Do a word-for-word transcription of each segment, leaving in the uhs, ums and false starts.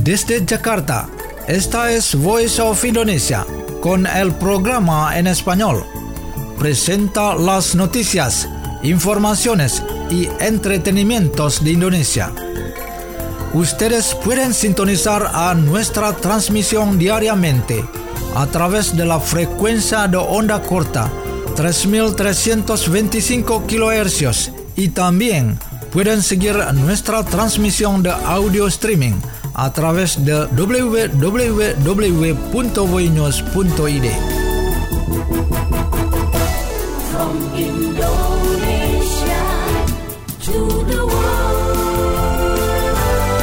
Desde Jakarta, esta es Voice of Indonesia, con el programa en español. Presenta las noticias, informaciones y entretenimientos de Indonesia. Ustedes pueden sintonizar a nuestra transmisión diariamente a través de la frecuencia de onda corta tres mil trescientos veinticinco kilohercios y también pueden seguir nuestra transmisión de audio streaming a través de w w w punto voinews punto i d. From Indonesia to the world.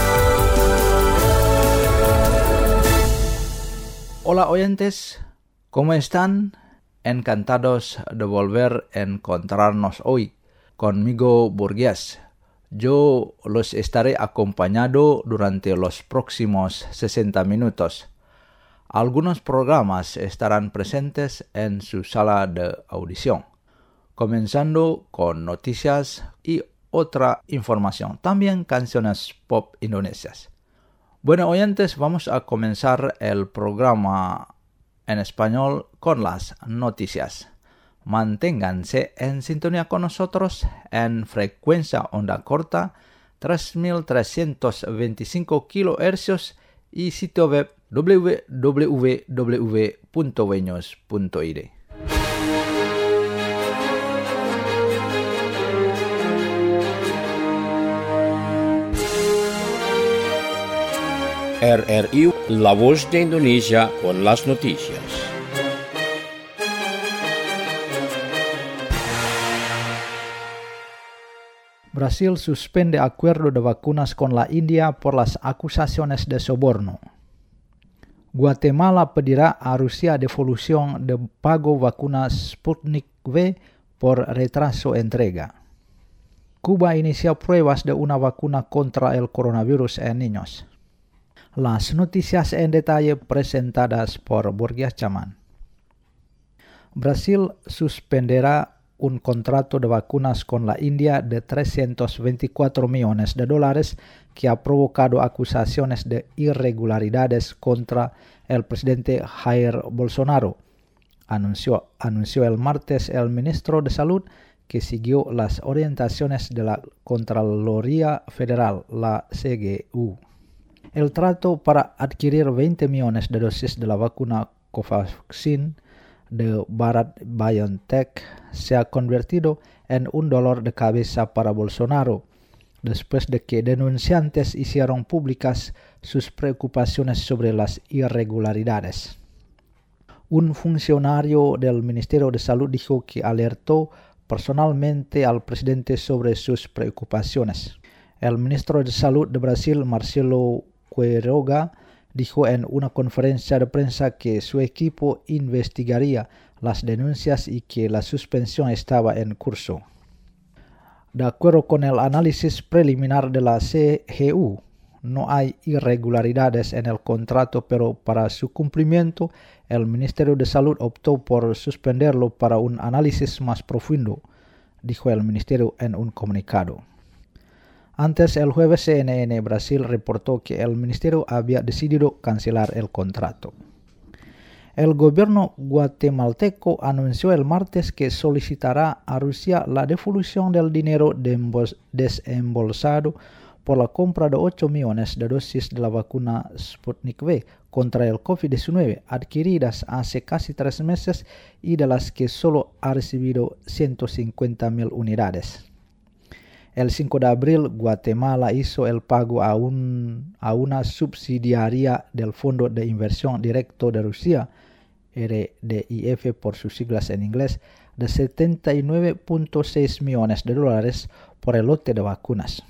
Hola oyentes, ¿cómo están? Encantados de volver a encontrarnos hoy conmigo Burgués. Yo los estaré acompañando durante los próximos sesenta minutos. Algunos programas estarán presentes en su sala de audición, comenzando con noticias y otra información, también canciones pop indonesias. Bueno, oyentes, vamos a comenzar el programa en español con las noticias. Manténganse en sintonía con nosotros en frecuencia onda corta tres mil trescientos veinticinco kilohercios y sitio web w w w punto voinews punto i d. R R I, la voz de Indonesia con las noticias. Brasil suspende acuerdo de vacunas con la India por las acusaciones de soborno. Guatemala pedirá a Rusia devolución de pago vacunas Sputnik V por retraso entrega. Cuba inicia pruebas de una vacuna contra el coronavirus en niños. Las noticias en detalle presentadas por Burgués Chaman. Brasil suspenderá un contrato de vacunas con la India de trescientos veinticuatro millones de dólares que ha provocado acusaciones de irregularidades contra el presidente Jair Bolsonaro, anunció, anunció el martes el ministro de Salud, que siguió las orientaciones de la Contraloría Federal, la C G U. El trato para adquirir veinte millones de dosis de la vacuna Covaxin de Bharat BioNTech se ha convertido en un dolor de cabeza para Bolsonaro, después de que denunciantes hicieron públicas sus preocupaciones sobre las irregularidades. Un funcionario del Ministerio de Salud dijo que alertó personalmente al presidente sobre sus preocupaciones. El ministro de Salud de Brasil, Marcelo Queiroga, dijo en una conferencia de prensa que su equipo investigaría las denuncias y que la suspensión estaba en curso. De acuerdo con el análisis preliminar de la C G U, no hay irregularidades en el contrato, pero para su cumplimiento, el Ministerio de Salud optó por suspenderlo para un análisis más profundo, dijo el ministerio en un comunicado. Antes, el jueves, C N N Brasil reportó que el ministerio había decidido cancelar el contrato. El gobierno guatemalteco anunció el martes que solicitará a Rusia la devolución del dinero desembolsado por la compra de ocho millones de dosis de la vacuna Sputnik V contra el covid diecinueve adquiridas hace casi tres meses y de las que solo ha recibido ciento cincuenta mil unidades. El cinco de abril, Guatemala hizo el pago a, un, a una subsidiaria del Fondo de Inversión Directo de Rusia, R D I F por sus siglas en inglés, de setenta y nueve punto seis millones de dólares por el lote de vacunas.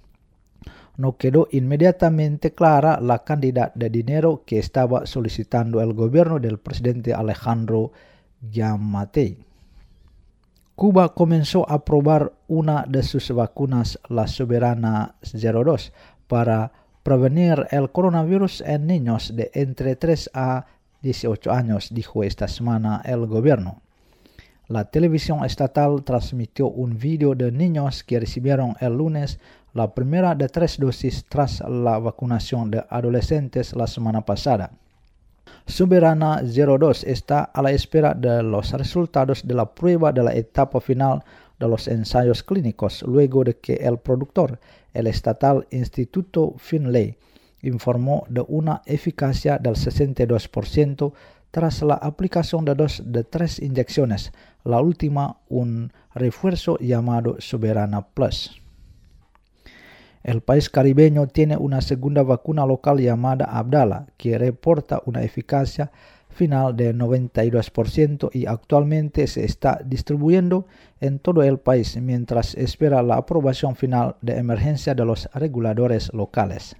No quedó inmediatamente clara la cantidad de dinero que estaba solicitando el gobierno del presidente Alejandro Giammattei. Cuba comenzó a probar una de sus vacunas, la Soberana cero dos, para prevenir el coronavirus en niños de entre tres a dieciocho años, dijo esta semana el gobierno. La televisión estatal transmitió un video de niños que recibieron el lunes la primera de tres dosis tras la vacunación de adolescentes la semana pasada. Soberana cero dos está a la espera de los resultados de la prueba de la etapa final de los ensayos clínicos, luego de que el productor, el estatal Instituto Finlay, informó de una eficacia del sesenta y dos por ciento tras la aplicación de dos de tres inyecciones, la última un refuerzo llamado Soberana Plus. El país caribeño tiene una segunda vacuna local llamada Abdala, que reporta una eficacia final de noventa y dos por ciento y actualmente se está distribuyendo en todo el país mientras espera la aprobación final de emergencia de los reguladores locales.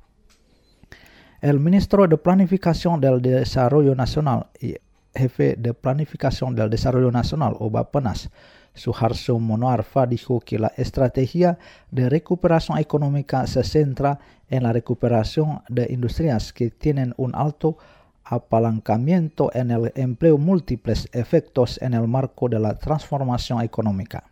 El ministro de Planificación del Desarrollo Nacional y jefe de Planificación del Desarrollo Nacional o Bappenas, Suharto Monoarfa, dijo que la estrategia de recuperación económica se centra en la recuperación de industrias que tienen un alto apalancamiento en el empleo, múltiples efectos en el marco de la transformación económica.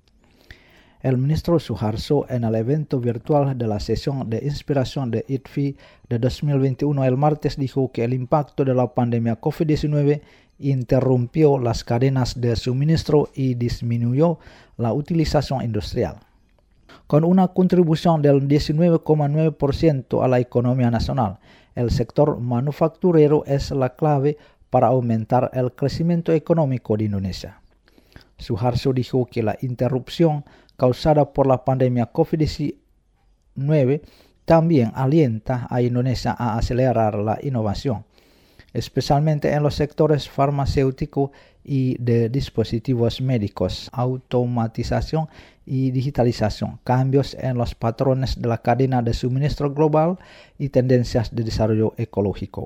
El ministro Suharto, en el evento virtual de la sesión de inspiración de I T F I de dos mil veintiuno el martes, dijo que el impacto de la pandemia COVID diecinueve interrumpió las cadenas de suministro y disminuyó la utilización industrial. Con una contribución del diecinueve coma nueve por ciento a la economía nacional, el sector manufacturero es la clave para aumentar el crecimiento económico de Indonesia. Suharto dijo que la interrupción causada por la pandemia COVID diecinueve también alienta a Indonesia a acelerar la innovación, especialmente en los sectores farmacéutico y de dispositivos médicos, automatización y digitalización, cambios en los patrones de la cadena de suministro global y tendencias de desarrollo ecológico.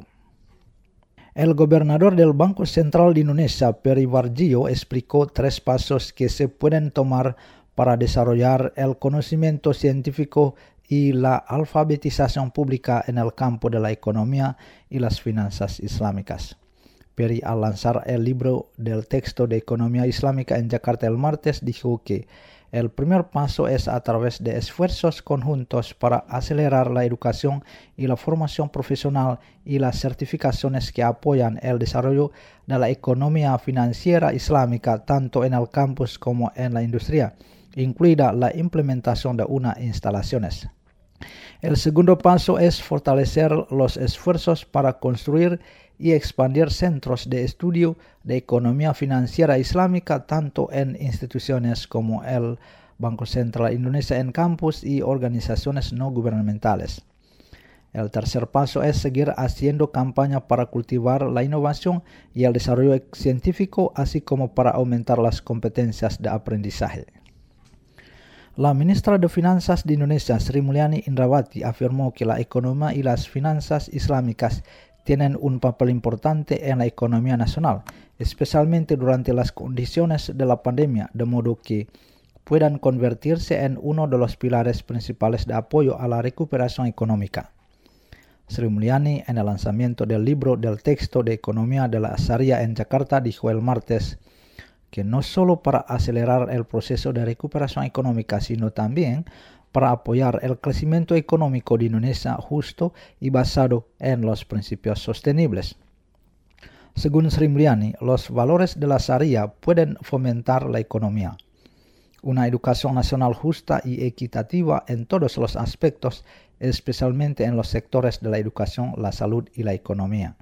El gobernador del Banco Central de Indonesia, Peri Warjio, explicó tres pasos que se pueden tomar para desarrollar el conocimiento científico y la alfabetización pública en el campo de la economía y las finanzas islámicas. Peri, al lanzar el libro del texto de economía islámica en Jakarta el martes, dijo que el primer paso es a través de esfuerzos conjuntos para acelerar la educación y la formación profesional y las certificaciones que apoyan el desarrollo de la economía financiera islámica tanto en el campus como en la industria, incluida la implementación de unas instalaciones. El segundo paso es fortalecer los esfuerzos para construir y expandir centros de estudio de economía financiera islámica tanto en instituciones como el Banco Central de Indonesia en campus y organizaciones no gubernamentales. El tercer paso es seguir haciendo campaña para cultivar la innovación y el desarrollo científico, así como para aumentar las competencias de aprendizaje. La ministra de Finanzas de Indonesia, Sri Mulyani Indrawati, afirmó que la economía y las finanzas islámicas tienen un papel importante en la economía nacional, especialmente durante las condiciones de la pandemia, de modo que puedan convertirse en uno de los pilares principales de apoyo a la recuperación económica. Sri Mulyani, en el lanzamiento del libro del texto de economía de la Sharia en Jakarta, dijo el martes que no solo para acelerar el proceso de recuperación económica, sino también para apoyar el crecimiento económico de Indonesia justo y basado en los principios sostenibles. Según Sri Mulyani, los valores de la Sharia pueden fomentar la economía. Una educación nacional justa y equitativa en todos los aspectos, especialmente en los sectores de la educación, la salud y la economía.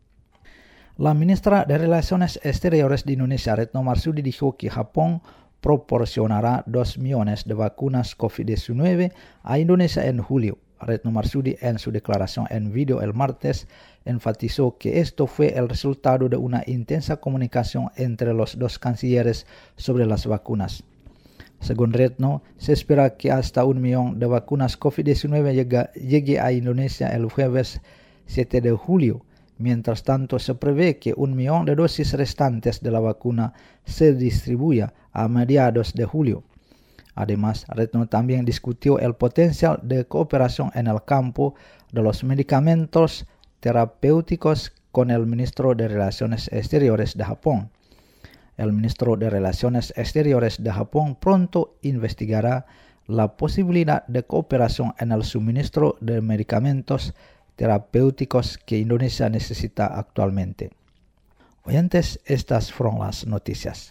La ministra de Relaciones Exteriores de Indonesia, Retno Marsudi, dijo que Japón proporcionará dos millones de vacunas COVID diecinueve a Indonesia en julio. Retno Marsudi, en su declaración en video el martes, enfatizó que esto fue el resultado de una intensa comunicación entre los dos cancilleres sobre las vacunas. Según Retno, se espera que hasta un millón de vacunas COVID diecinueve llegue, llegue a Indonesia el jueves siete de julio. Mientras tanto, se prevé que un millón de dosis restantes de la vacuna se distribuya a mediados de julio. Además, Retno también discutió el potencial de cooperación en el campo de los medicamentos terapéuticos con el ministro de Relaciones Exteriores de Japón. El ministro de Relaciones Exteriores de Japón pronto investigará la posibilidad de cooperación en el suministro de medicamentos terapéuticos que Indonesia necesita actualmente. Oyentes, estas fueron las noticias.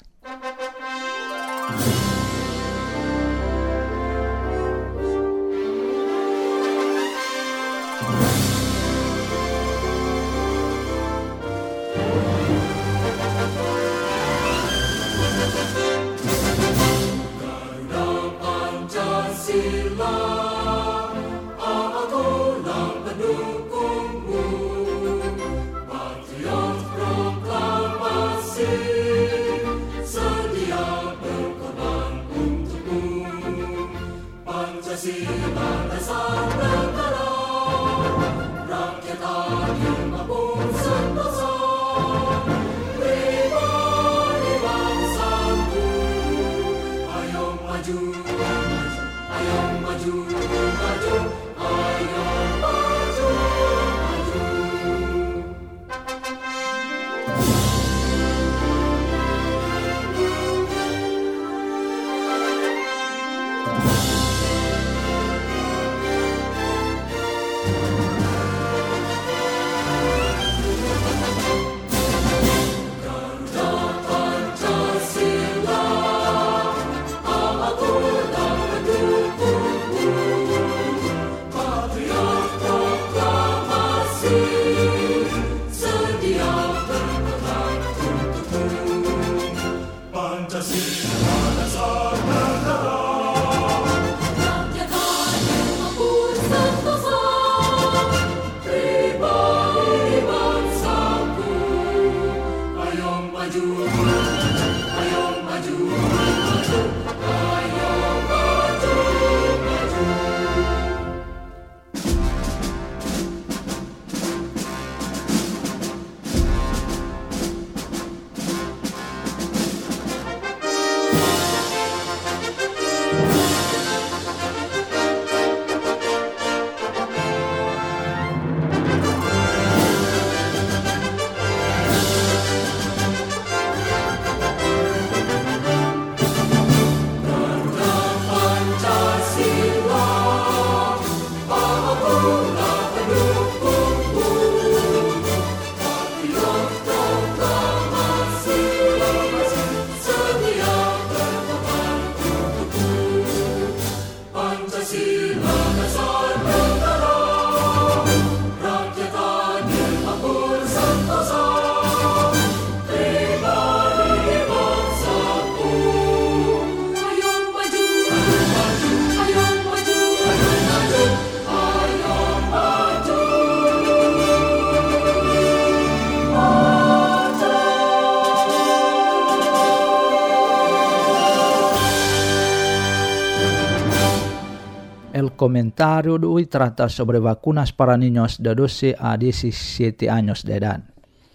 El comentario de hoy trata sobre vacunas para niños de doce a diecisiete años de edad.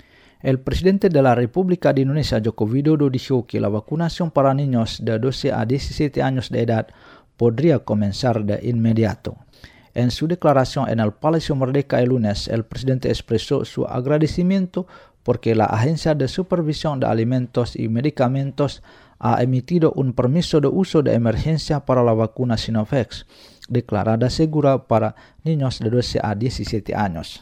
El presidente de la República de Indonesia, Joko Widodo, dijo que la vacunación para niños de doce a diecisiete años de edad podría comenzar de inmediato. En su declaración en el Palacio Merdeka el lunes, el presidente expresó su agradecimiento porque la Agencia de Supervisión de Alimentos y Medicamentos ha emitido un permiso de uso de emergencia para la vacuna Sinovac, declarada segura para niños de doce a diecisiete años.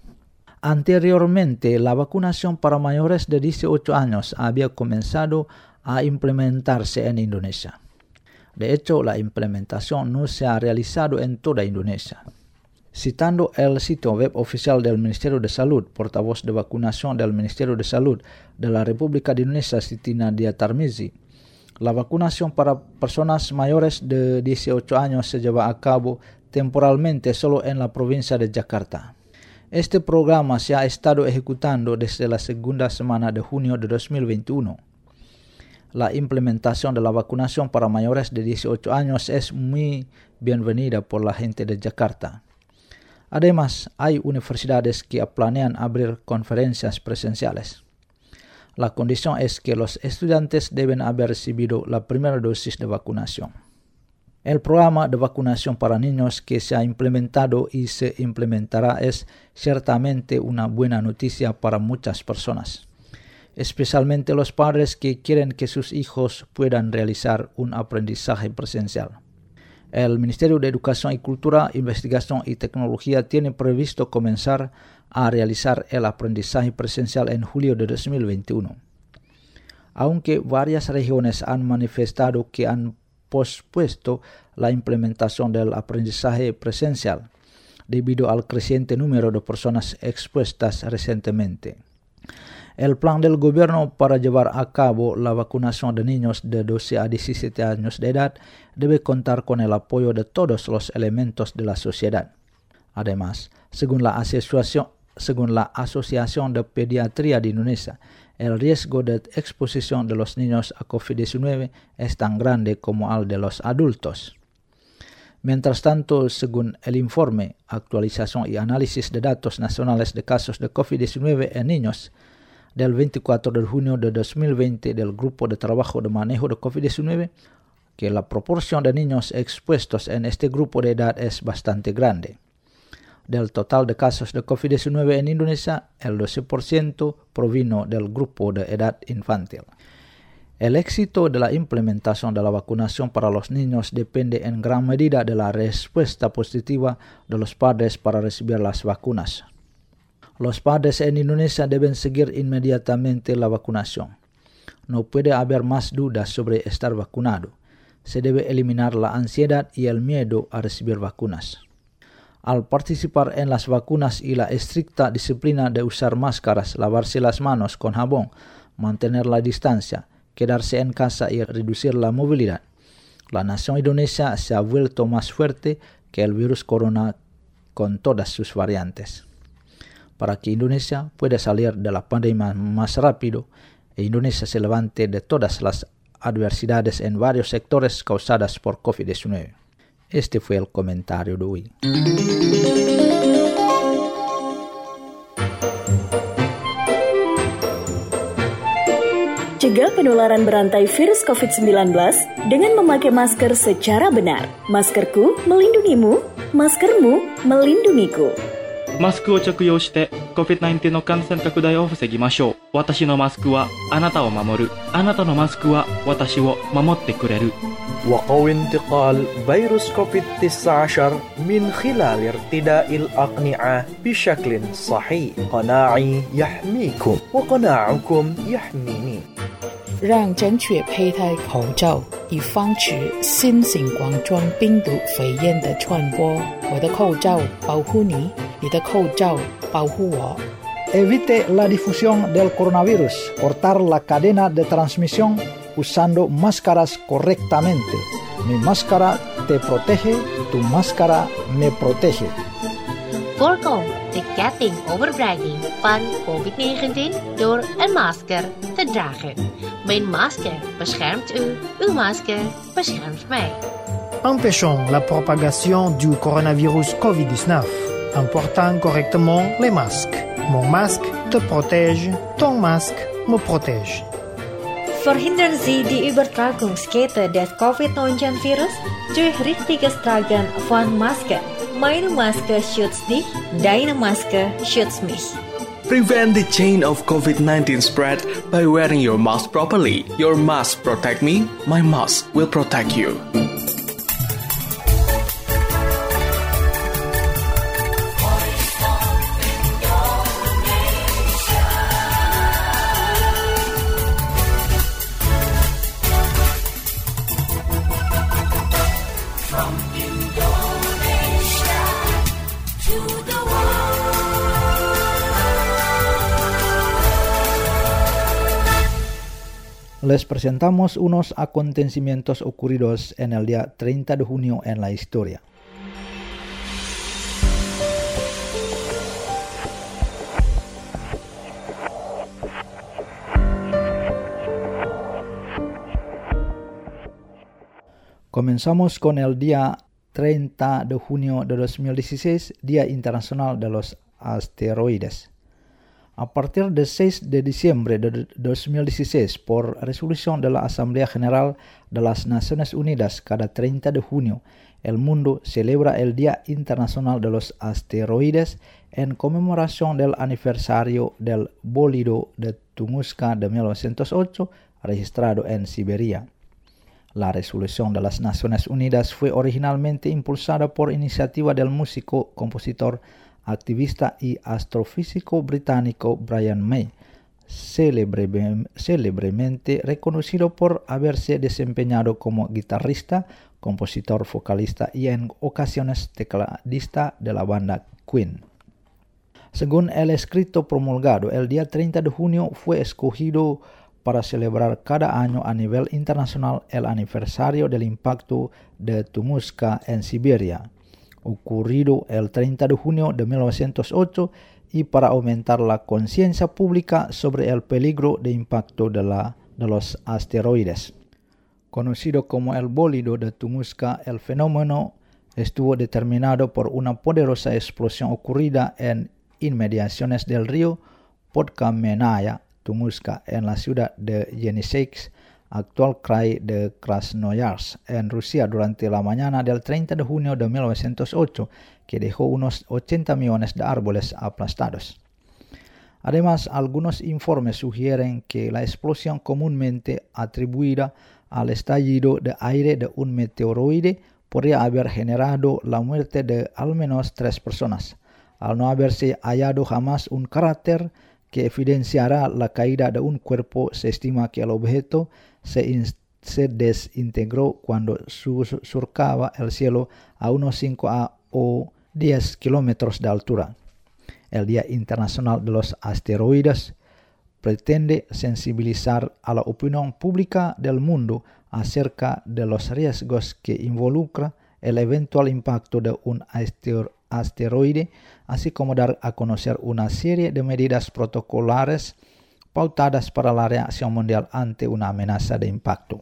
Anteriormente, la vacunación para mayores de dieciocho años había comenzado a implementarse en Indonesia. De hecho, la implementación no se ha realizado en toda Indonesia. Citando el sitio web oficial del Ministerio de Salud, portavoz de vacunación del Ministerio de Salud de la República de Indonesia, Siti Nadia Tarmizi, la vacunación para personas mayores de dieciocho años se lleva a cabo temporalmente solo en la provincia de Jakarta. Este programa se ha estado ejecutando desde la segunda semana de junio de dos mil veintiuno. La implementación de la vacunación para mayores de dieciocho años es muy bienvenida por la gente de Jakarta. Además, hay universidades que planean abrir conferencias presenciales. La condición es que los estudiantes deben haber recibido la primera dosis de vacunación. El programa de vacunación para niños que se ha implementado y se implementará es ciertamente una buena noticia para muchas personas. especialmente los padres que quieren que sus hijos puedan realizar un aprendizaje presencial. El Ministerio de Educación y Cultura, Investigación y Tecnología tiene previsto comenzar a realizar el aprendizaje presencial en julio de dos mil veintiuno. Aunque varias regiones han manifestado que han pospuesto la implementación del aprendizaje presencial debido al creciente número de personas expuestas recientemente. El plan del gobierno para llevar a cabo la vacunación de niños de doce a diecisiete años de edad debe contar con el apoyo de todos los elementos de la sociedad. Además, según la Asociación, según la Asociación de Pediatría de Indonesia, el riesgo de exposición de los niños a COVID diecinueve es tan grande como el de los adultos. Mientras tanto, según el informe Actualización y Análisis de Datos Nacionales de Casos de COVID diecinueve en Niños, del veinticuatro de junio de dos mil veinte del Grupo de Trabajo de Manejo de COVID diecinueve, que la proporción de niños expuestos en este grupo de edad es bastante grande. Del total de casos de COVID diecinueve en Indonesia, el doce por ciento provino del grupo de edad infantil. El éxito de la implementación de la vacunación para los niños depende en gran medida de la respuesta positiva de los padres para recibir las vacunas. Los padres en Indonesia deben seguir inmediatamente la vacunación. No puede haber más dudas sobre estar vacunado. Se debe eliminar la ansiedad y el miedo a recibir vacunas. Al participar en las vacunas y la estricta disciplina de usar máscaras, lavarse las manos con jabón, mantener la distancia, quedarse en casa y reducir la movilidad, la nación indonesia se ha vuelto más fuerte que el virus corona con todas sus variantes. Para que Indonesia pueda salir de la pandemia más rápido e Indonesia se levante de todas las adversidades en varios sectores causadas por COVID diecinueve. Este fue el comentario de hoy. Cegah penularan berantai virus covid sembilan belas dengan memakai masker secara benar. Maskerku melindungimu, maskermu melindungiku. マスクを着用して コビッドナインティーン の感染拡大を防ぎましょう。私のマスクはあなたを守る。あなたのマスクは私を守ってくれる。 وقوي انتقال فيروس كوفيد تسعة عشر من خلال ارتداء الأقنعة بشكل صحيح. قناعي يحميكم وقناعكم يحميني. 让正确佩戴口罩，以防止新型冠状病毒肺炎的传播。我的口罩保护你，你的口罩保护我。 Evite la difusión del coronavirus. Cortar la cadena de transmisión usando máscaras correctamente. Mi máscara te protege, tu máscara me protege. Voorkom de ketting overbreiding van COVID negentien door een masker te dragen. Mijn masker beschermt u, uw masker beschermt mij. Empêchons la propagation du coronavirus covid dix-neuf en portant correctement les masques. Mon masque te protège, ton masque me protège. Verhindern Sie die Übertragungskette des COVID neunzehn Virus durch richtiges Tragen von Masken. Meine Maske schützt dich, deine Maske schützt mich. Prevent the chain of COVID nineteen spread by wearing your mask properly. Your mask protect me, my mask will protect you. Les presentamos unos acontecimientos ocurridos en el día treinta de junio en la historia. Comenzamos con el día treinta de junio de dos mil dieciséis, Día Internacional de los Asteroides. A partir del seis de diciembre de dos mil dieciséis, por resolución de la Asamblea General de las Naciones Unidas, cada treinta de junio, el mundo celebra el Día Internacional de los Asteroides en conmemoración del aniversario del bólido de Tunguska de mil novecientos ocho, registrado en Siberia. La resolución de las Naciones Unidas fue originalmente impulsada por iniciativa del músico, compositor, activista y astrofísico británico Brian May, célebre, célebremente reconocido por haberse desempeñado como guitarrista, compositor, vocalista y en ocasiones tecladista de la banda Queen. Según el escrito promulgado, el día treinta de junio fue escogido para celebrar cada año a nivel internacional el aniversario del impacto de Tunguska en Siberia, ocurrido el treinta de junio de mil novecientos ocho, y para aumentar la conciencia pública sobre el peligro de impacto de, la, de los asteroides. Conocido como el bólido de Tunguska, el fenómeno estuvo determinado por una poderosa explosión ocurrida en inmediaciones del río Podkamenaya, Tunguska, en la ciudad de Yeniseisk, actual krai de Krasnoyarsk, en Rusia, durante la mañana del treinta de junio de mil novecientos ocho, que dejó unos ochenta millones de árboles aplastados. Además, algunos informes sugieren que la explosión, comúnmente atribuida al estallido de aire de un meteoroide, podría haber generado la muerte de al menos tres personas, al no haberse hallado jamás un cráter que evidenciará la caída de un cuerpo. Se estima que el objeto se, in, se desintegró cuando su, surcaba el cielo a unos cinco a, o diez kilómetros de altura. El Día Internacional de los Asteroides pretende sensibilizar a la opinión pública del mundo acerca de los riesgos que involucra el eventual impacto de un asteroide asteroide, así como dar a conocer una serie de medidas protocolares pautadas para la reacción mundial ante una amenaza de impacto.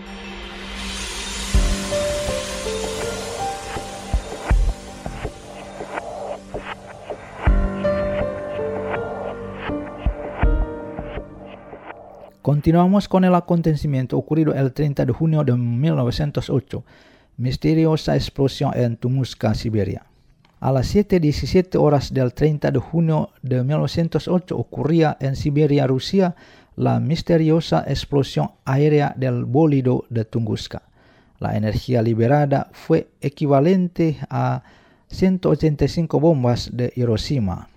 Continuamos con el acontecimiento ocurrido el treinta de junio de mil novecientos ocho, misteriosa explosión en Tunguska, Siberia. A las siete diecisiete horas del treinta de junio de mil novecientos ocho ocurría en Siberia, Rusia, la misteriosa explosión aérea del bólido de Tunguska. La energía liberada fue equivalente a ciento ochenta y cinco bombas de Hiroshima.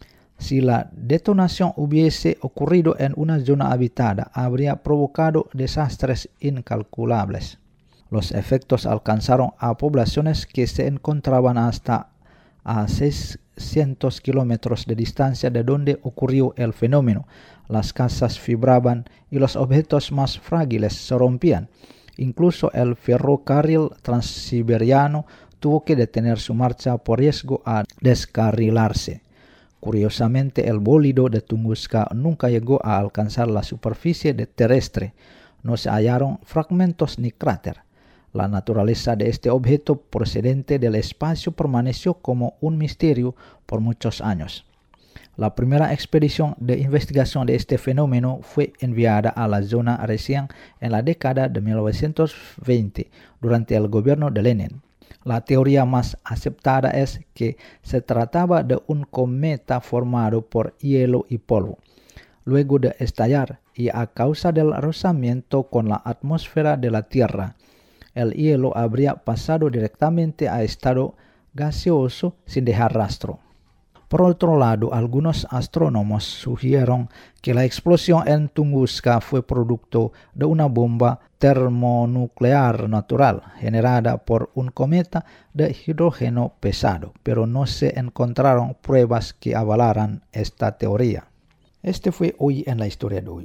Si la detonación hubiese ocurrido en una zona habitada, habría provocado desastres incalculables. Los efectos alcanzaron a poblaciones que se encontraban hasta a seiscientos kilómetros de distancia de donde ocurrió el fenómeno. Las casas vibraban y los objetos más frágiles se rompían. Incluso el ferrocarril transiberiano tuvo que detener su marcha por riesgo a descarrilarse. Curiosamente, el bólido de Tunguska nunca llegó a alcanzar la superficie terrestre. No se hallaron fragmentos ni cráter. La naturaleza de este objeto procedente del espacio permaneció como un misterio por muchos años. La primera expedición de investigación de este fenómeno fue enviada a la zona recién en la década de mil novecientos veinte, durante el gobierno de Lenin. La teoría más aceptada es que se trataba de un cometa formado por hielo y polvo. Luego de estallar y a causa del rozamiento con la atmósfera de la Tierra, el hielo habría pasado directamente a estado gaseoso sin dejar rastro. Por otro lado, algunos astrónomos sugirieron que la explosión en Tunguska fue producto de una bomba termonuclear natural generada por un cometa de hidrógeno pesado, pero no se encontraron pruebas que avalaran esta teoría. Este fue Hoy en la Historia de hoy.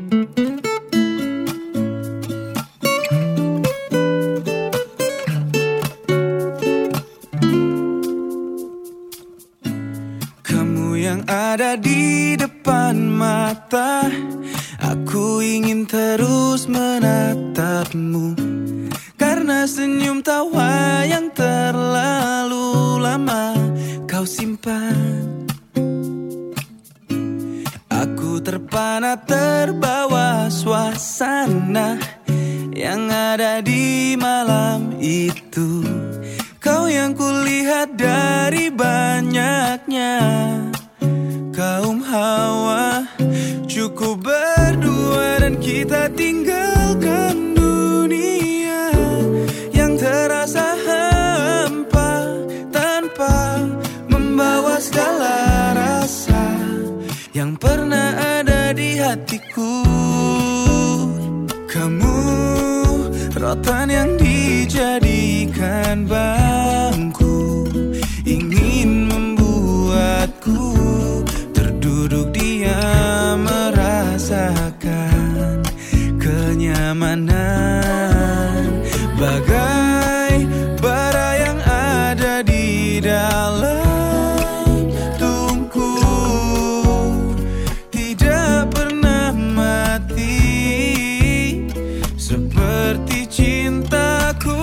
Ada di depan mata, aku ingin terus menatapmu, karena senyum tawa yang terlalu lama kau simpan. terpana terbawa suasana yang ada di malam itu. Kau yang kulihat dari banyaknya kaum hawa. Cukup berdua dan kita tinggalkan dunia yang terasa hampa tanpa membawa segala rasa yang pernah ada di hatiku. Kamu rotan yang dijadikan bangku, ingin membuatku terduduk diam merasakan kenyamanan. Bagai bara yang ada di dalam tungku, tidak pernah mati seperti cintaku.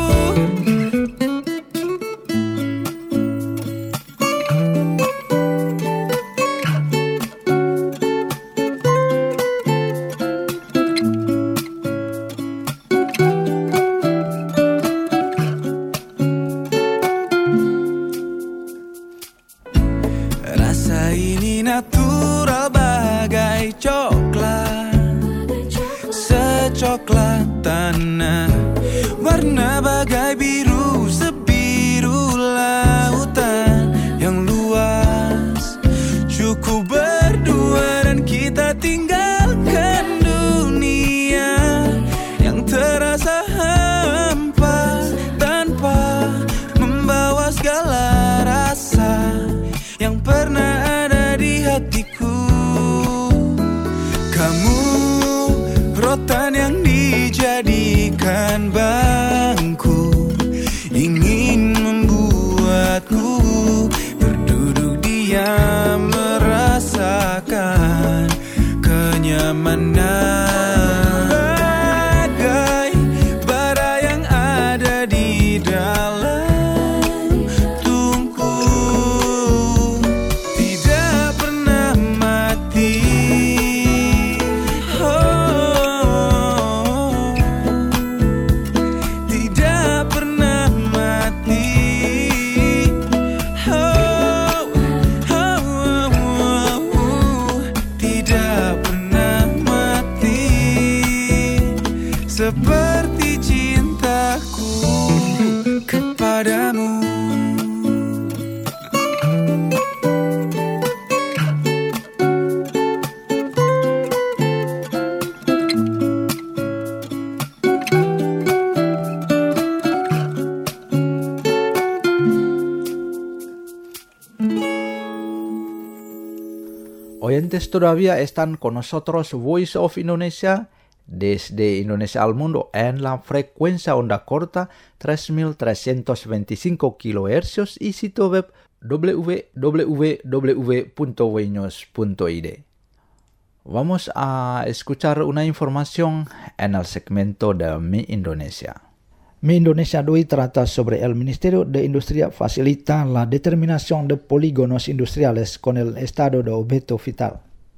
Rasa ini natural bagai coklat, secoklat tanah. Warna bagai biru, sebiru lautan yang luas. Cukup berdua dan kita tinggalkan dunia yang terasa hampa tanpa membawa segala rasa yang pernah ada di hatiku. Kamu rotan yang dijadikan bangku, ingin membuatku berduduk diam merasakan kenyamanan. Bagai bara yang ada di dalam tungku, tidak pernah mati. Oh, tidak pernah mati. Oh, oh, oh, oh, tidak pernah mati seperti cintaku kepadamu. Oyentes todavía están con nosotros Voice of Indonesia desde Indonesia al mundo en la frecuencia onda corta tres mil trescientos veinticinco kilohercios y sitio web w w w punto voinews punto i d. Vamos a escuchar una información en el segmento de Mi Indonesia. Mi Indonesia hoy trata sobre el Ministerio de Industria facilita la determinación de polígonos industriales con el estado de objeto vital.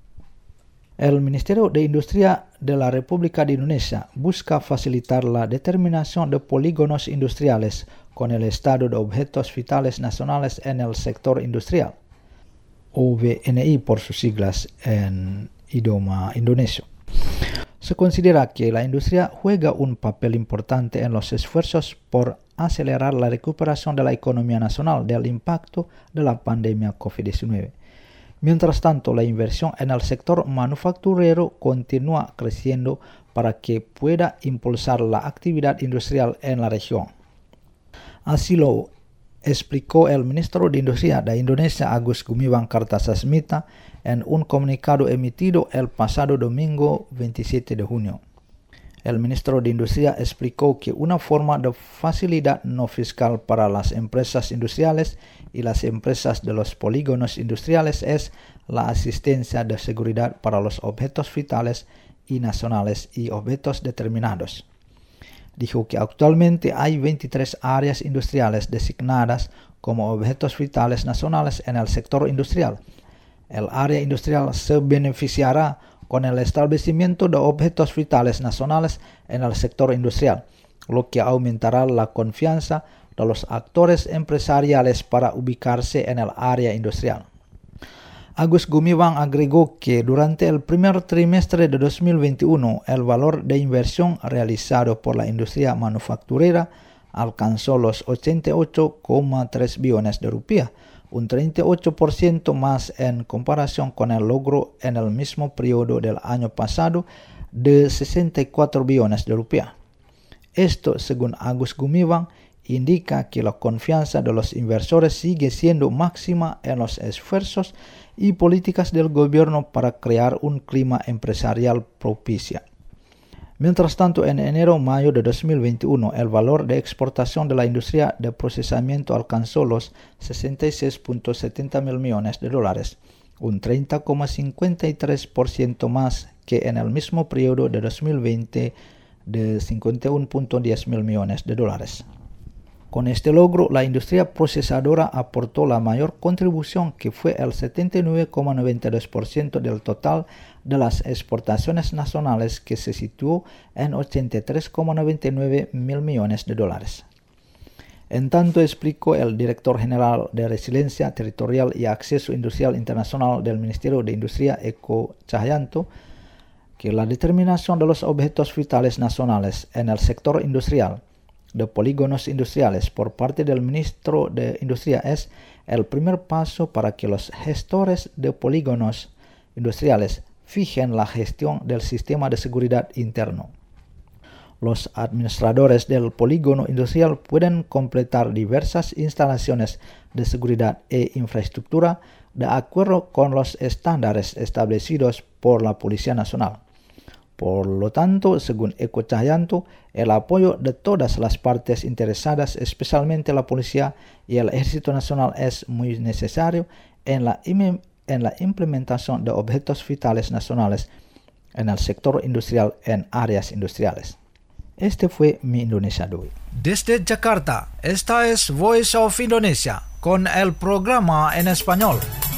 El Ministerio de Industria de la República de Indonesia busca facilitar la determinación de polígonos industriales con el estado de objetos vitales nacionales en el sector industrial, O V N I por sus siglas en idioma indonesio. Se considera que la industria juega un papel importante en los esfuerzos por acelerar la recuperación de la economía nacional del impacto de la pandemia COVID diecinueve. Mientras tanto, la inversión en el sector manufacturero continúa creciendo para que pueda impulsar la actividad industrial en la región. Así lo explicó el ministro de Industria de Indonesia, Agus Gumiwang Kartasasmita, en un comunicado emitido el pasado domingo veintisiete de junio. El ministro de Industria explicó que una forma de facilidad no fiscal para las empresas industriales y las empresas de los polígonos industriales es la asistencia de seguridad para los objetos vitales y nacionales y objetos determinados. Dijo que actualmente hay veintitrés áreas industriales designadas como objetos vitales nacionales en el sector industrial. El área industrial se beneficiará con el establecimiento de objetos vitales nacionales en el sector industrial, lo que aumentará la confianza de los actores empresariales para ubicarse en el área industrial. Agus Gumiwang agregó que durante el primer trimestre de dos mil veintiuno el valor de inversión realizado por la industria manufacturera alcanzó los ochenta y ocho coma tres billones de rupias, un treinta y ocho por ciento más en comparación con el logro en el mismo periodo del año pasado de sesenta y cuatro billones de rupias. Esto, según Agus Gumiwang, indica que la confianza de los inversores sigue siendo máxima en los esfuerzos y políticas del gobierno para crear un clima empresarial propicio. Mientras tanto, en enero-mayo de dos mil veintiuno, el valor de exportación de la industria de procesamiento alcanzó los sesenta y seis punto setenta mil millones de dólares, un treinta coma cincuenta y tres por ciento más que en el mismo periodo de dos mil veinte de cincuenta y uno punto diez mil millones de dólares. Con este logro, la industria procesadora aportó la mayor contribución, que fue el setenta y nueve coma noventa y dos por ciento del total de las exportaciones nacionales, que se situó en ochenta y tres coma noventa y nueve mil millones de dólares. En tanto, explicó el director general de Resiliencia Territorial y Acceso Industrial Internacional del Ministerio de Industria, Eko Cahyanto, que la determinación de los objetos vitales nacionales en el sector industrial de polígonos industriales por parte del ministro de Industria es el primer paso para que los gestores de polígonos industriales fijen la gestión del sistema de seguridad interno. Los administradores del polígono industrial pueden completar diversas instalaciones de seguridad e infraestructura de acuerdo con los estándares establecidos por la Policía Nacional. Por lo tanto, según Eko Cahyanto, el apoyo de todas las partes interesadas, especialmente la Policía y el Ejército Nacional, es muy necesario en la, en la implementación de objetos vitales nacionales en el sector industrial en áreas industriales. Este fue mi Indonesia de hoy. Desde Jakarta, esta es Voice of Indonesia con el programa en español.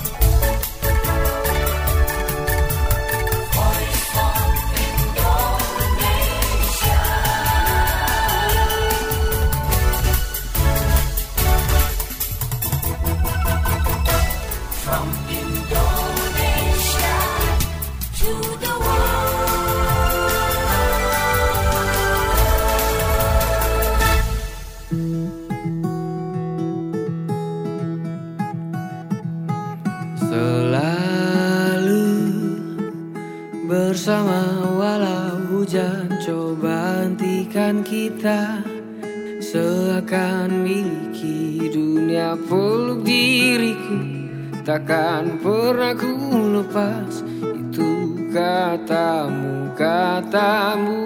Bersama walau hujan coba hentikan kita, seakan miliki dunia peluk diriku. Takkan pernah ku lepas itu katamu, katamu.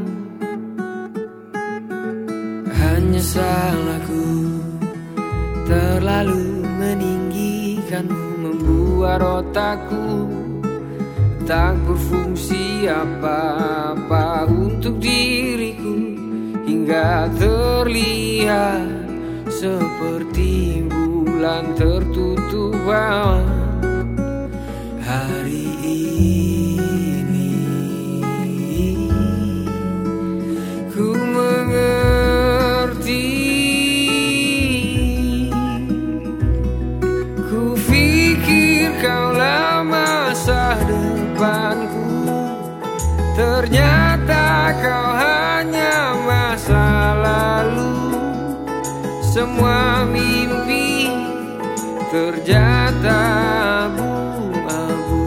Hanya salahku terlalu meninggikanmu, membuat otakku tak berfungsi apa-apa untuk diriku, hingga terlihat seperti bulan tertutup awan. Hari ini ku mengerti, ku pikir kaulah masa depanku, ternyata kau hanya masa lalu. Semua mimpi ternyata abu-abu.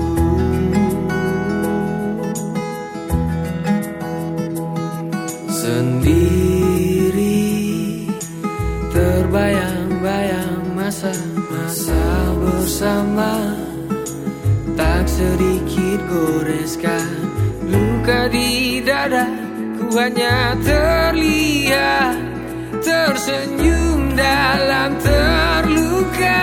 Sendiri terbayang-bayang masa-masa bersama, tak sedikit goreskan luka di dada. Ku hanya terlihat tersenyum dalam terluka.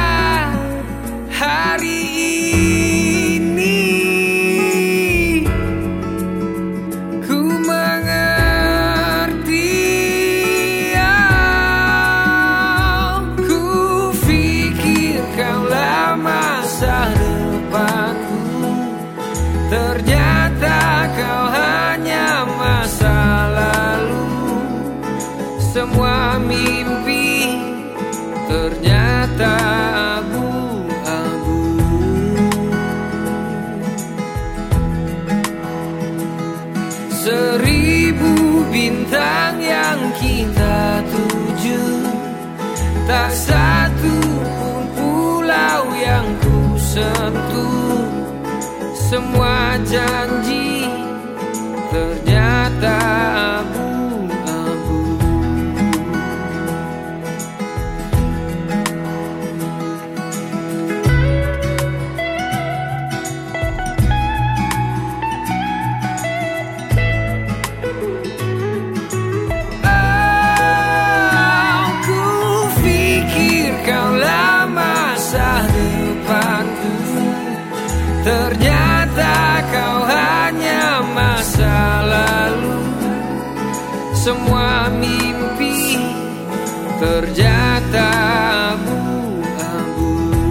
Hari ini ku mengerti, oh, ku pikir kaulah masa depanku, terjadi Seribu bintang yang kita tuju, tak satu pun pulau yang ku sentuh. Semua janji ternyata abu-abu. Oh, ku pikir kaulah masa depanku, ternyata kau hanya masa lalu. Semua mimpi ternyata abu-abu.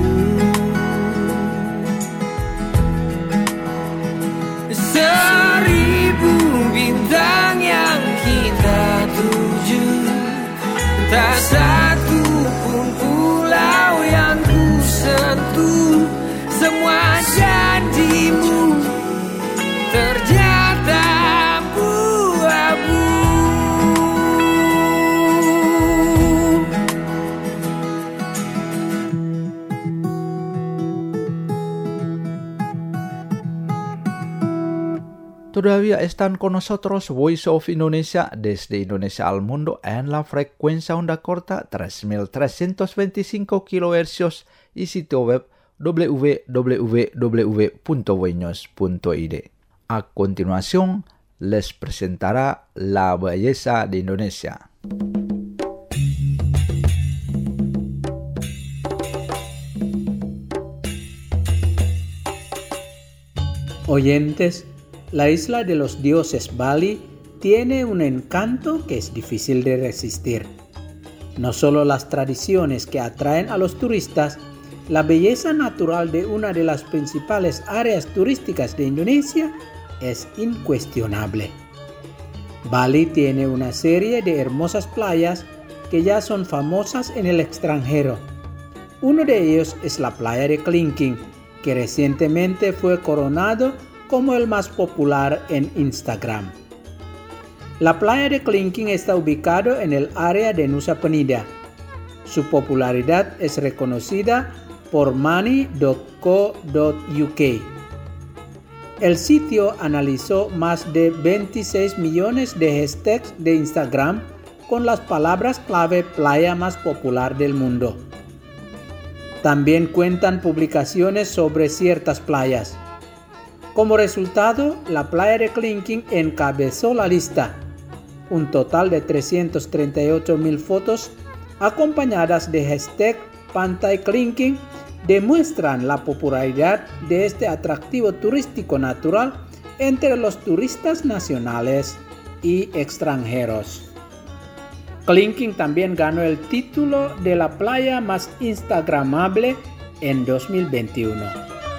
Seribu bintang yang kita tuju, tak satu pun pulau yang ku sentuh. Semua janjimu ternyata abu-abu. Todavía están con nosotros Voice of Indonesia desde Indonesia al mundo en la frecuencia onda corta tres mil trescientos veinticinco kilohercios y sitio web w w w punto voinews punto i d. A continuación, les presentará la belleza de Indonesia. Oyentes, la isla de los dioses Bali tiene un encanto que es difícil de resistir. No solo las tradiciones que atraen a los turistas, la belleza natural de una de las principales áreas turísticas de Indonesia es incuestionable. Bali tiene una serie de hermosas playas que ya son famosas en el extranjero. Uno de ellos es la playa de Kelingking, que recientemente fue coronado como el más popular en Instagram. La playa de Kelingking está ubicado en el área de Nusa Penida. Su popularidad es reconocida por money punto co punto u k. El sitio analizó más de veintiséis millones de hashtags de Instagram con las palabras clave playa más popular del mundo. También cuentan publicaciones sobre ciertas playas. Como resultado, la playa de Kelingking encabezó la lista. Un total de trescientas treinta y ocho mil fotos acompañadas de hashtag Pantai Kelingking demuestran la popularidad de este atractivo turístico natural entre los turistas nacionales y extranjeros. Kelingking también ganó el título de la playa más instagramable en dos mil veintiuno.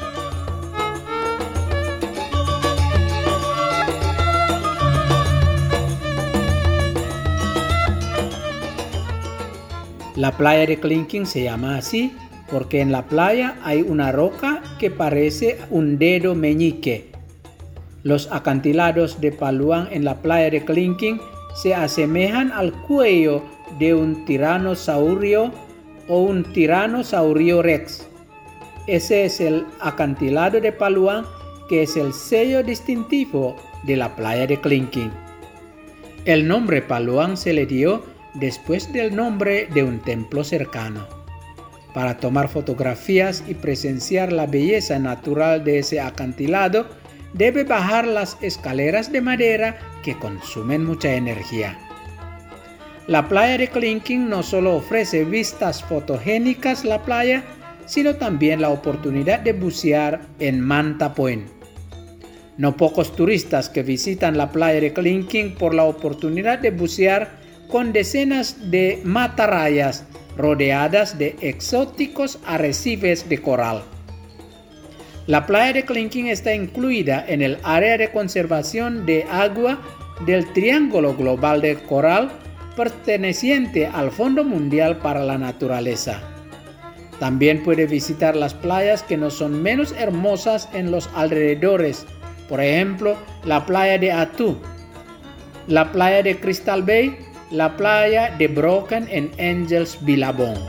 La playa de Kelingking se llama así porque en la playa hay una roca que parece un dedo meñique. Los acantilados de Paluang en la playa de Kelingking se asemejan al cuello de un tiranosaurio o un tiranosaurio rex. Ese es el acantilado de Paluang, que es el sello distintivo de la playa de Kelingking. El nombre Paluang se le dio después del nombre de un templo cercano. Para tomar fotografías y presenciar la belleza natural de ese acantilado, debe bajar las escaleras de madera que consumen mucha energía. La playa de Kelingking no solo ofrece vistas fotogénicas la playa, sino también la oportunidad de bucear en Manta Point. No pocos turistas que visitan la playa de Kelingking por la oportunidad de bucear con decenas de matarrayas rodeadas de exóticos arrecifes de coral. La playa de Kelingking está incluida en el área de conservación de agua del Triángulo Global de Coral perteneciente al Fondo Mundial para la Naturaleza. También puede visitar las playas que no son menos hermosas en los alrededores, por ejemplo, la playa de Attu. la playa de Crystal Bay, la playa de Broken and Angels Billabong.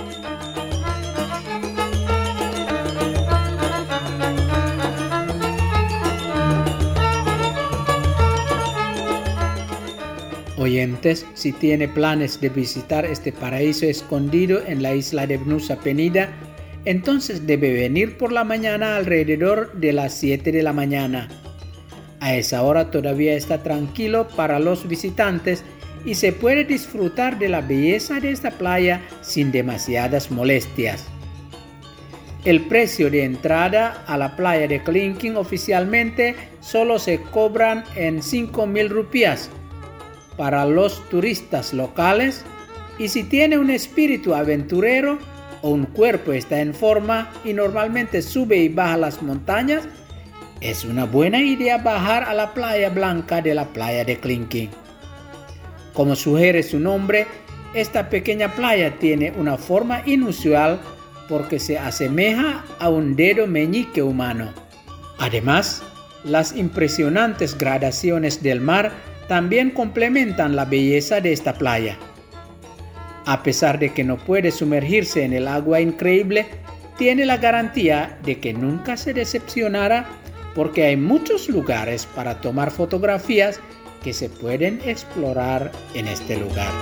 Oyentes, si tiene planes de visitar este paraíso escondido en la isla de Nusa Penida, entonces debe venir por la mañana alrededor de las siete de la mañana. A esa hora todavía está tranquilo para los visitantes y se puede disfrutar de la belleza de esta playa sin demasiadas molestias. El precio de entrada a la playa de Klinking oficialmente solo se cobran en cinco mil rupias para los turistas locales, y si tiene un espíritu aventurero o un cuerpo está en forma y normalmente sube y baja las montañas, es una buena idea bajar a la playa blanca de la playa de Klinking. Como sugiere su nombre, esta pequeña playa tiene una forma inusual porque se asemeja a un dedo meñique humano. Además, las impresionantes gradaciones del mar también complementan la belleza de esta playa. A pesar de que no puede sumergirse en el agua increíble, tiene la garantía de que nunca se decepcionará porque hay muchos lugares para tomar fotografías que se pueden explorar en este lugar.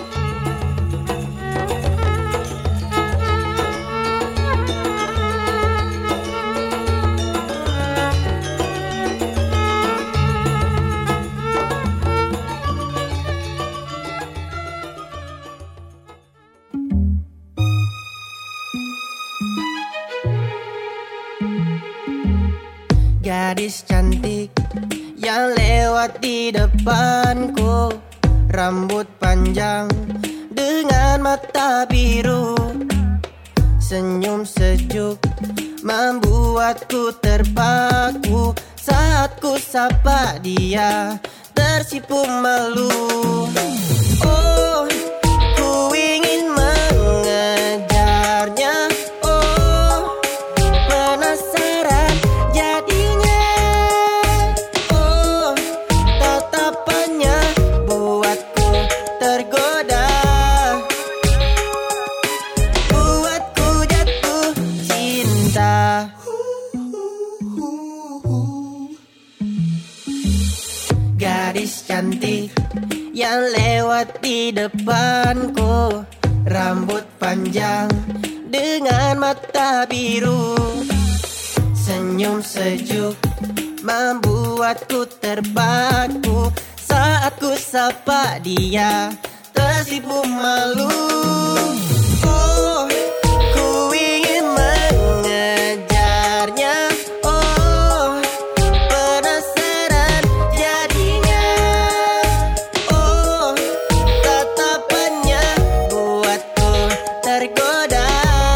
Gadis cantik yang lewat di depanku, rambut panjang dengan mata biru, senyum sejuk membuatku terpaku. Saat ku sapa dia tersipu malu. Oh, ku ingin mengejarnya. Oh, penasaran jadinya. Oh, tatapannya buatku tergoda, buatku jatuh cinta. Gadis cantik yang lewat di depanku, rambut panjang dengan mata biru, senyum sejuk membuatku terpaku. Saat ku sapa dia tersipu malu. Oh, ku ingin mengejarnya. Oh, penasaran jadinya. Oh, tatapannya buatku tergoda,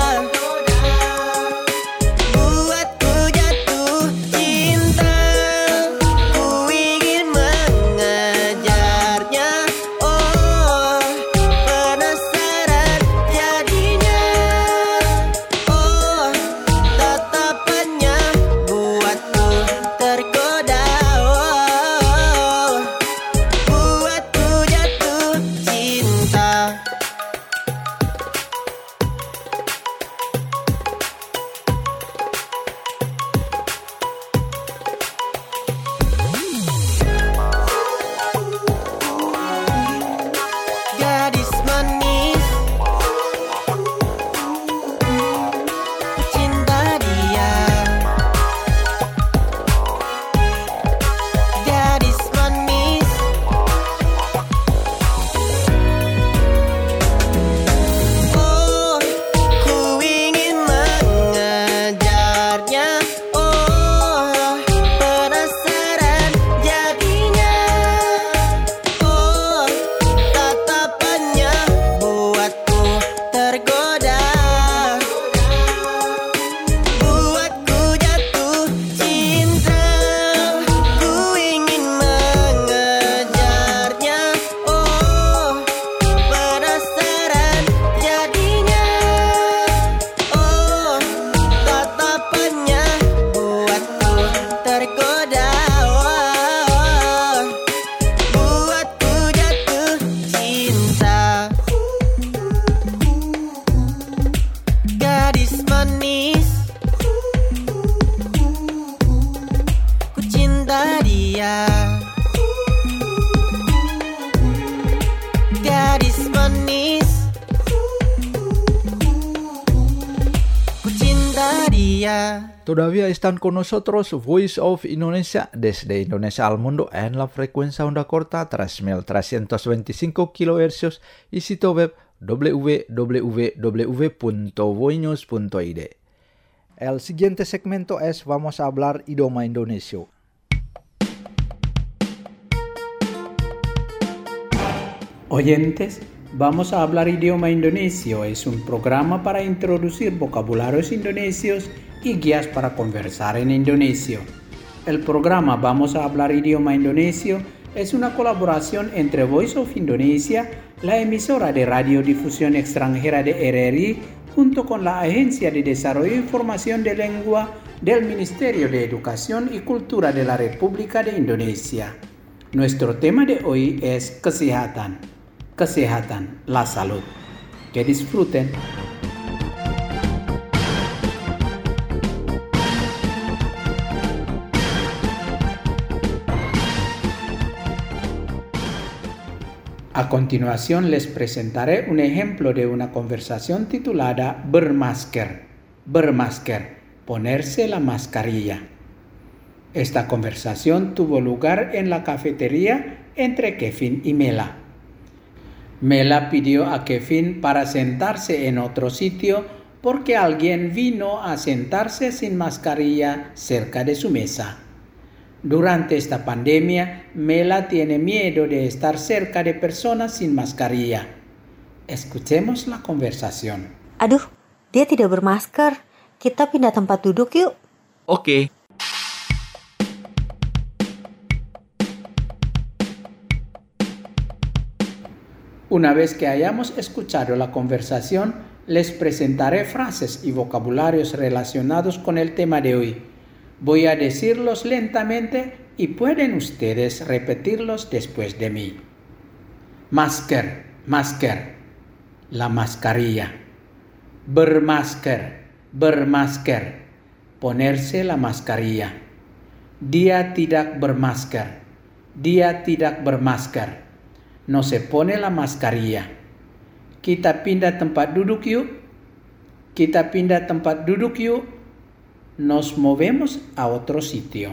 buatku jatuh cinta. Ku ingin mengejarnya. Oh, penasaran Todavía están con nosotros Voice of Indonesia desde Indonesia al mundo en la frecuencia onda corta tres mil trescientos veinticinco kilohercios y sitio web w w w punto voinews punto i d. El siguiente segmento es Vamos a hablar idioma Indonesia. Oyentes, Vamos a hablar idioma indonesio es un programa para introducir vocabularios indonesios y guías para conversar en indonesio. El programa Vamos a hablar idioma indonesio es una colaboración entre Voice of Indonesia, la emisora de radiodifusión extranjera de R R I, junto con la Agencia de Desarrollo e Información de Lengua del Ministerio de Educación y Cultura de la República de Indonesia. Nuestro tema de hoy es kesehatan. Kesehatan, la salud. Que disfruten. A continuación les presentaré un ejemplo de una conversación titulada Bermasker. Bermasker, ponerse la mascarilla. Esta conversación tuvo lugar en la cafetería entre Kevin y Mela. Mela pidió a Kevin para sentarse en otro sitio porque alguien vino a sentarse sin mascarilla cerca de su mesa. Durante esta pandemia, Mela tiene miedo de estar cerca de personas sin mascarilla. Escuchemos la conversación. Aduh, dia tidak bermasker. Kita pindah tempat duduk yuk. Oke. Una vez que hayamos escuchado la conversación, les presentaré frases y vocabularios relacionados con el tema de hoy. Voy a decirlos lentamente y pueden ustedes repetirlos después de mí. Masker, masker, la mascarilla. Bermasker, bermasker, ponerse la mascarilla. Dia tidak bermasker, dia tidak bermasker. No se pone la mascarilla. Kita pindah tempat duduk yuk. Kita pindah tempat duduk yuk. Nos movemos a otro sitio.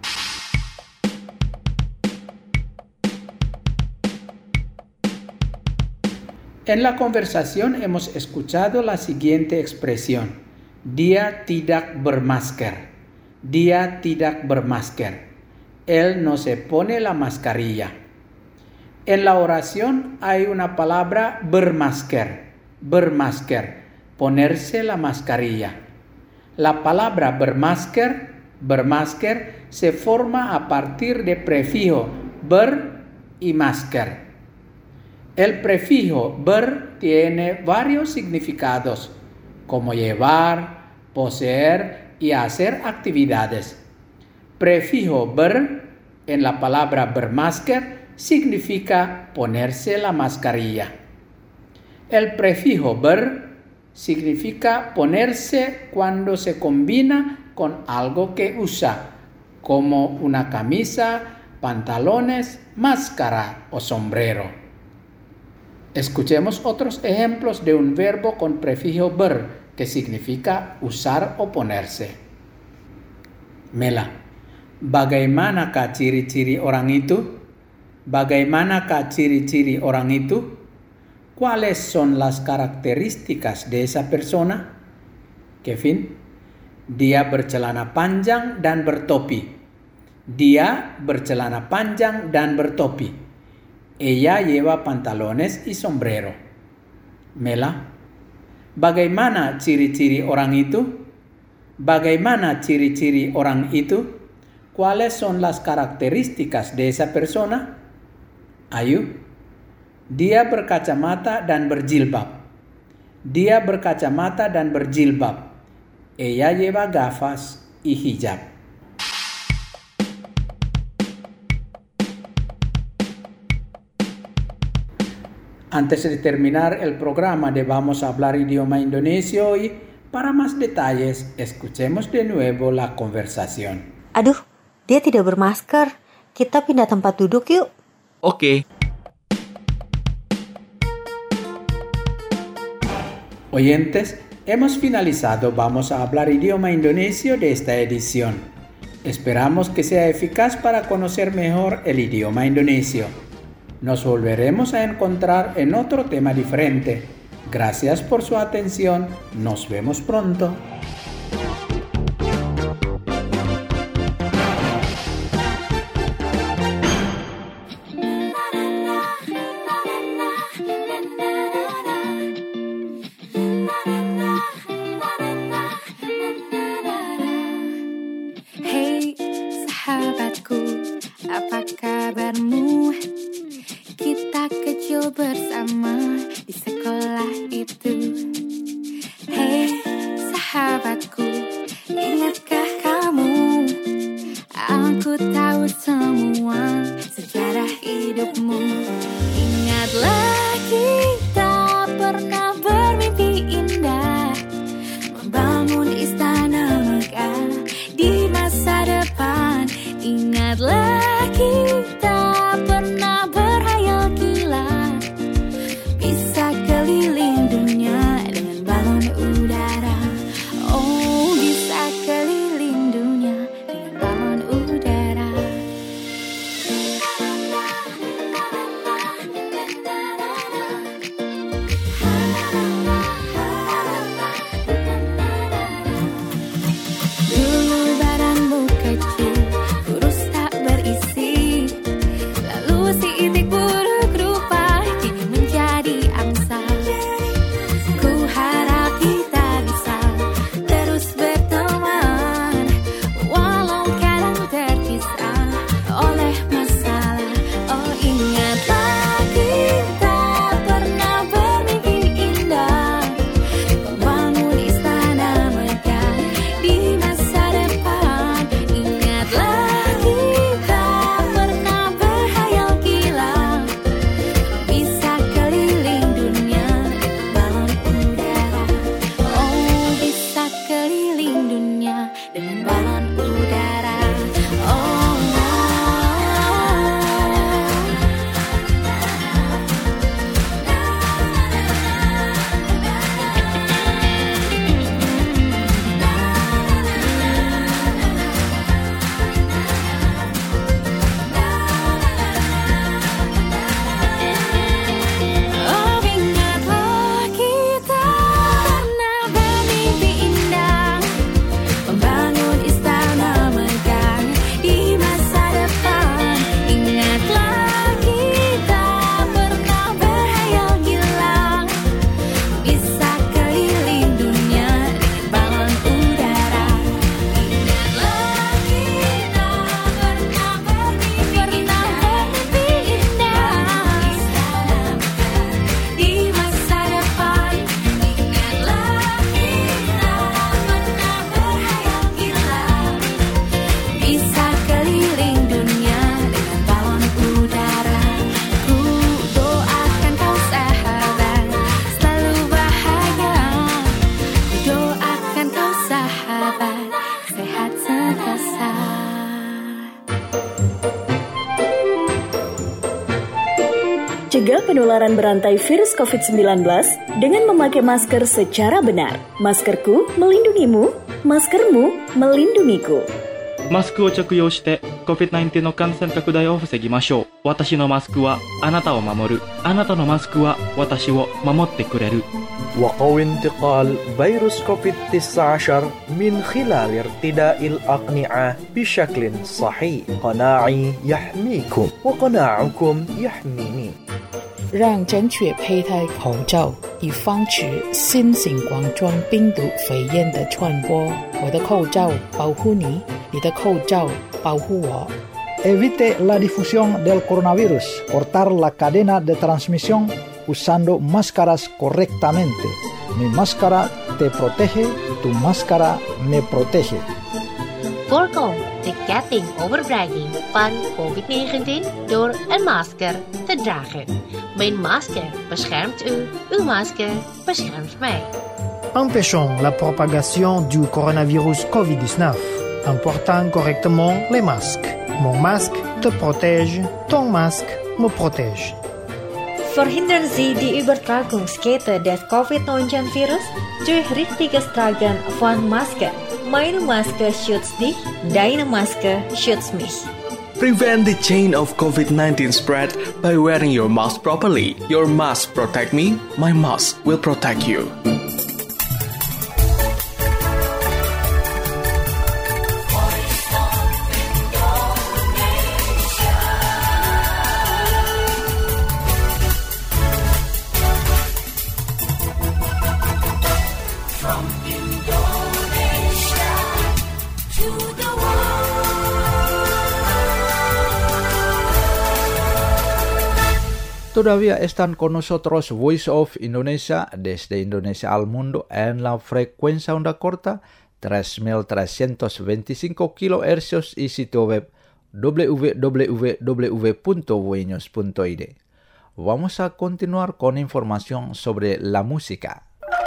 En la conversación hemos escuchado la siguiente expresión. Dia tidak bermasker. Dia tidak bermasker. Él no se pone la mascarilla. En la oración hay una palabra bermasker, bermasker, ponerse la mascarilla. La palabra bermasker, bermasker, se forma a partir de prefijo ber y masker. El prefijo ber tiene varios significados, como llevar, poseer y hacer actividades. Prefijo ber en la palabra bermasker significa ponerse la mascarilla. El prefijo ber significa ponerse cuando se combina con algo que usa, como una camisa, pantalones, máscara o sombrero. Escuchemos otros ejemplos de un verbo con prefijo ber que significa usar o ponerse. Mela, bagaimanakah ciri-ciri orang itu? Bagaimanakah ciri-ciri orang itu? ¿Cuáles son las características de esa persona? Kevin, dia bercelana panjang dan bertopi. Dia bercelana panjang dan bertopi. Ella lleva pantalones y sombrero. Mela, bagaimana ciri-ciri orang itu? Bagaimana ciri-ciri orang itu? ¿Cuáles son las características de esa persona? Ayu, dia berkacamata dan berjilbab. Dia berkacamata dan berjilbab. Ella lleva gafas y hijab. Antes de terminar el programa de Vamos a hablar idioma indonesio hoy, para más detalles, escuchemos de nuevo la conversación. Aduh, dia tidak bermasker. Kita pindah tempat duduk yuk. Oke. Oyentes, Hemos finalizado, vamos a hablar idioma indonesio de esta edición. Esperamos que sea eficaz para conocer mejor el idioma indonesio. Nos volveremos a encontrar en otro tema diferente. Gracias por su atención. Nos vemos pronto. Hey sahabatku, apa kabarmu? Kita kecil bersama di sekolah itu. Hey sahabatku, ingatkah kamu? Aku tahu semua sejarah hidupmu. Ingatlah kita pernah bermimpi indah, membangun istana megah di masa depan. Ingatlah kita pernah berhayal gila, bisa keliling dunia dengan balon udara. Oh, bisa keliling dunia dengan balon udara. Dulu badanmu kecil, kurus tak berisi, lalu si itik buruk rupa kini menjadi angsa. Ku harap kita bisa terus berteman, walau kadang terpisah oleh masalah. Oh, ingatlah kita pernah bermimpi indah, membangun istana megah di masa depan. Ingatlah kita pernah berhayal gila, bisa keliling dunia dengan balon udara. Oh, bisa keliling dunia dengan balon udara. Oh, Oh, ingatlah kita pernah bermimpi indah, membangun istana megah di masa depan. Ingatlah kita pernah berhayal gila, bisa keliling dunia dengan balon udara. Ingatlah kita pernah bermimpi indah, di masa depan. Ingatlah kita pernah berhayal gila, bisa keliling dunia dengan balon udara. Ku doakan kau sahabat selalu bahagia, ku doakan kau sahabat sehat sentosa. Cegah penularan berantai virus covid sembilan belas dengan memakai masker secara benar. Maskerku melindungimu, maskermu melindungiku. マスクを着用して コビッドナインティーン の感染拡大を防ぎましょう。私のマスクはあなたを守る。あなたのマスクは私を守ってくれる。 وقوي انتقال فيروس كوفيد تسعة عشر من خلال ارتداء الأقنعة بشكل صحيح. قناعي يحميكم وقناعكم يحميني. 让正确佩戴口罩，以防止新型冠状病毒肺炎的传播。我的口罩保护你，你的口罩保护我。 Evite la difusión del coronavirus. Cortar la cadena de transmisión usando máscaras correctamente. Mi máscara te protege, tu máscara me protege. Voorkom de ketting overbrenging van covid negentien door een masker te dragen. Mijn masker beschermt u, uw masker beschermt mij. Empêchons la propagation du coronavirus covid dix-neuf en portant correctement les masques. Mon masque te protège, ton masque me protège. Verhindern Sie die Übertragungskette des Covid neunzehn Virus durch richtiges Tragen von Maske. Meine Maske schützt dich, deine Maske schützt mich. Prevent the chain of COVID nineteen spread by wearing your mask properly. Your mask protect me, my mask will protect you. Todavía están con nosotros Voice of Indonesia desde Indonesia al mundo en la frecuencia onda corta tres mil trescientos veinticinco kilohercios y sitio web w w w punto voinews punto i d. Vamos a continuar con información sobre la música.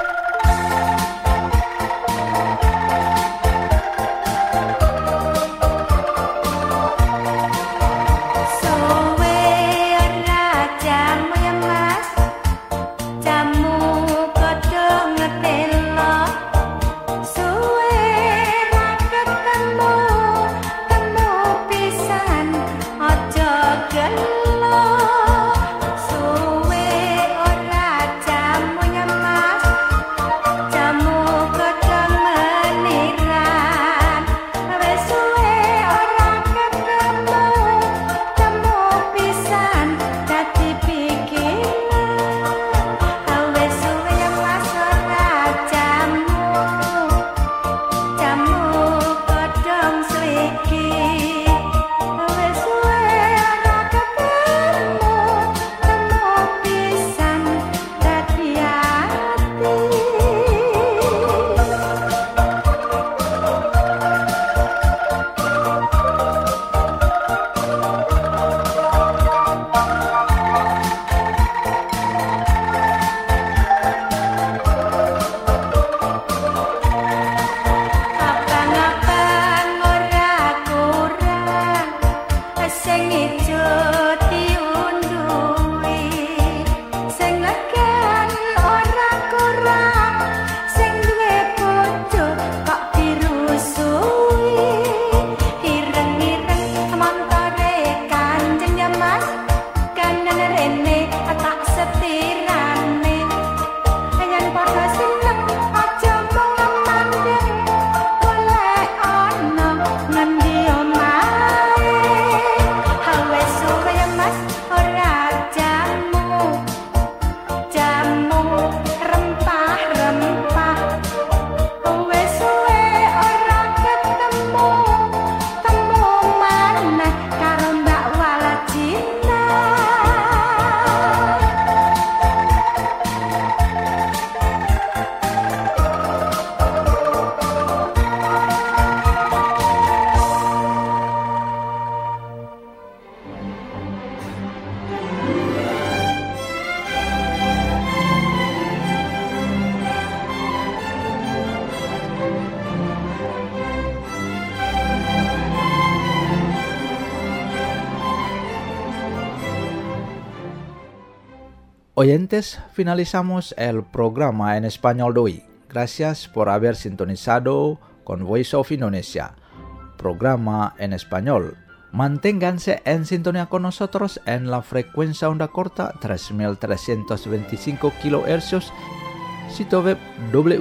Oyentes, finalizamos el programa en español de hoy. Gracias por haber sintonizado con Voice of Indonesia, programa en español. Manténganse en sintonía con nosotros en la frecuencia onda corta tres mil trescientos veinticinco kilohercios, sitio web w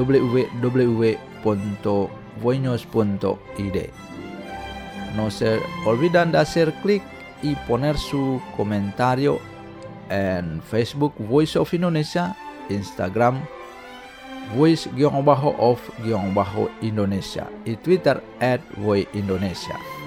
w w punto voinews punto i d. No se olviden de hacer clic y poner su comentario en Facebook Voice of Indonesia, Instagram Voice-of-Indonesia y Twitter at Voice Indonesia.